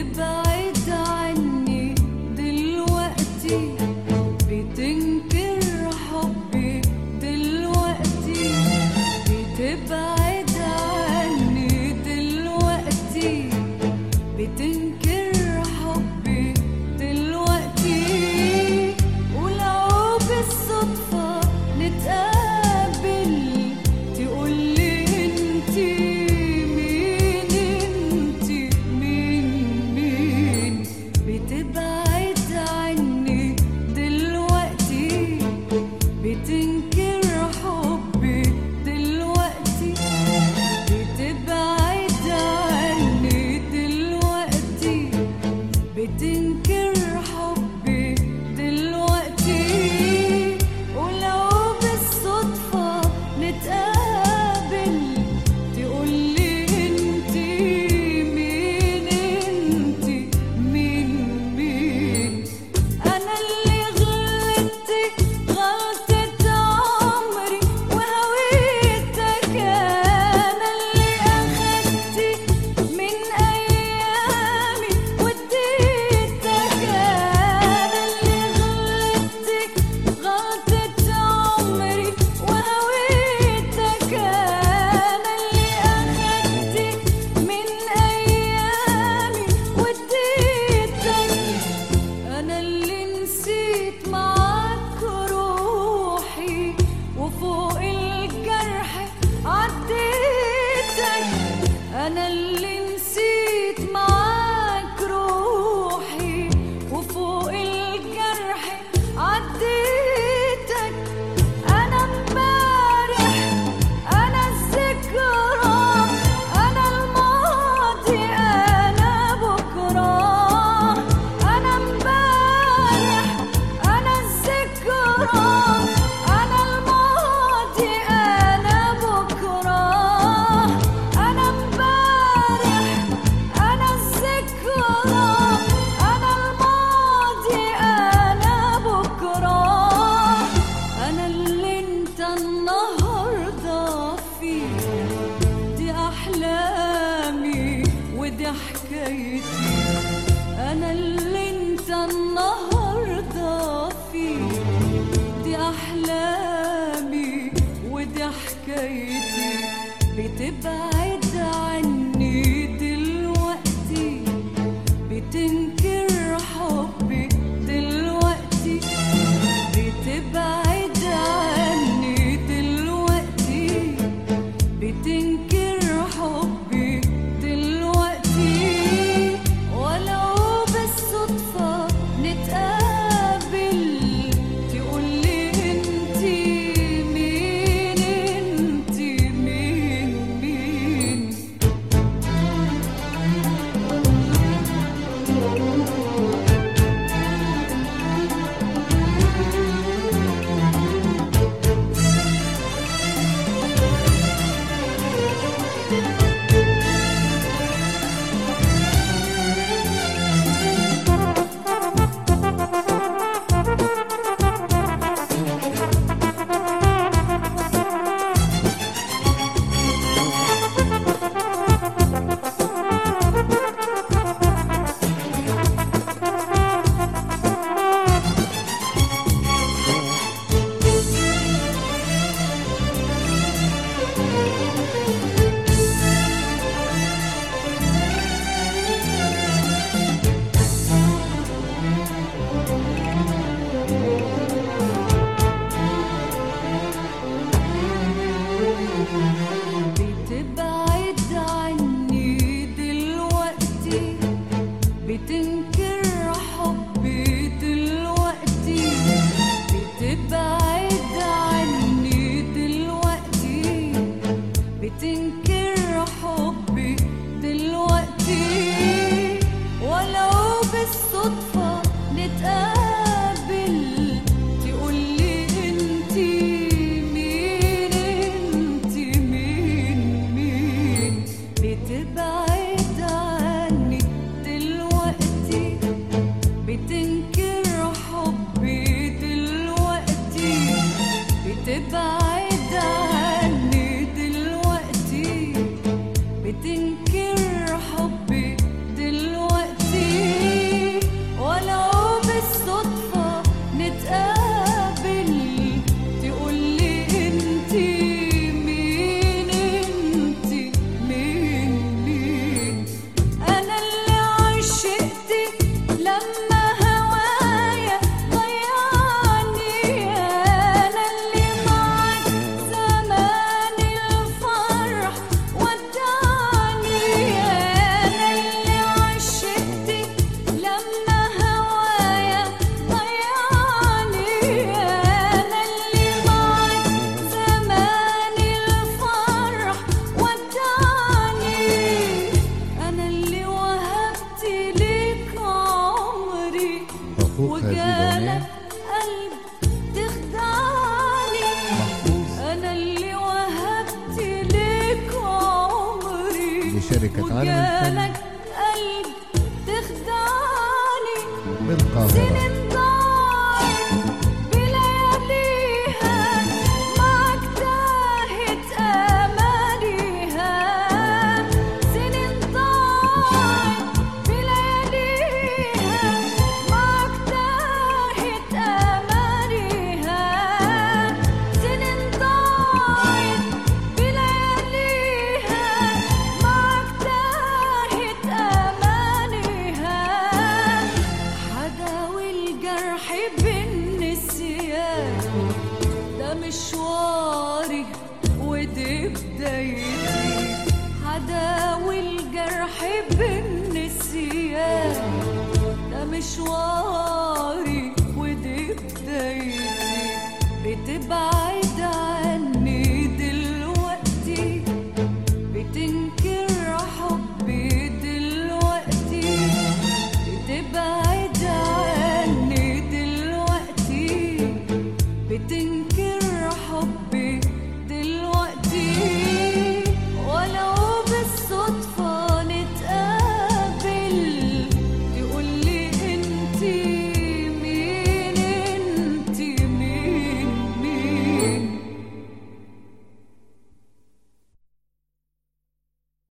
بتبعد عني دلوقتي، بتنكر حبي دلوقتي، بتبعد عني دلوقتي، بتنكر حبي دلوقتي. ولو بالصدفة نتقابل تقولي انتي مين، انتي مين. بتبعد عني دلوقتي، بتنكر حبي دلوقتي، بتبعد عني دلوقتي، بتنكر حبي دلوقتي. ولو بالصدفة نتقابل تقولي انتي مين، انتي مين. انا اللي غلطت غلطة عمري وهويتك، انا اللي اخدت من ايامي واديتك، انا اللي غلطت غلطة عمري وهويتك، انا اللي اخدت من ايامي واديتك، انا اللي نسيت معاك روحي وفوق الجرح عديتك، انا اللي نسيت معاك روحي وفوق الجرح عديتك. انا امبارح، انا الذكرى، انا الماضي، انا بكره. انا امبارح، انا الذكرى، انا الماضي، انا بكره. انا امبارح، انا الذكرى، انا الماضي، انا بكره. انا اللي انت النهارده فيه، دي احلامي ودي حكايتي. انا اللي انت النهارده فيه، دي احلامي ودي حكايتي. بتبعد عني دلوقتي، بتنكر حبي دلوقتي، بتبعد عني دلوقتي، بتنكر حبي دلوقتي. ولو بالصدفة نتقابل تقولي انتي مين، انتي مين. وجالك قلب تخدعني، أنا اللي وهبت لك عمري لشركة عالم الفن وجالك قلب تخدعني. بالقاهرة. سنين ضاعت بلياليها معك تاهت أمانيها، سنين ضاعت بلياليها معك تاهت أمانيها، سنين ضاعت بلياليها معك تاهت أمانيها. حداوي الجرح بالنسيان ده مشواري ودي بدايتي، حداوي الجرح بالنسيان ده مشواري ودي بدايتي، بتبعد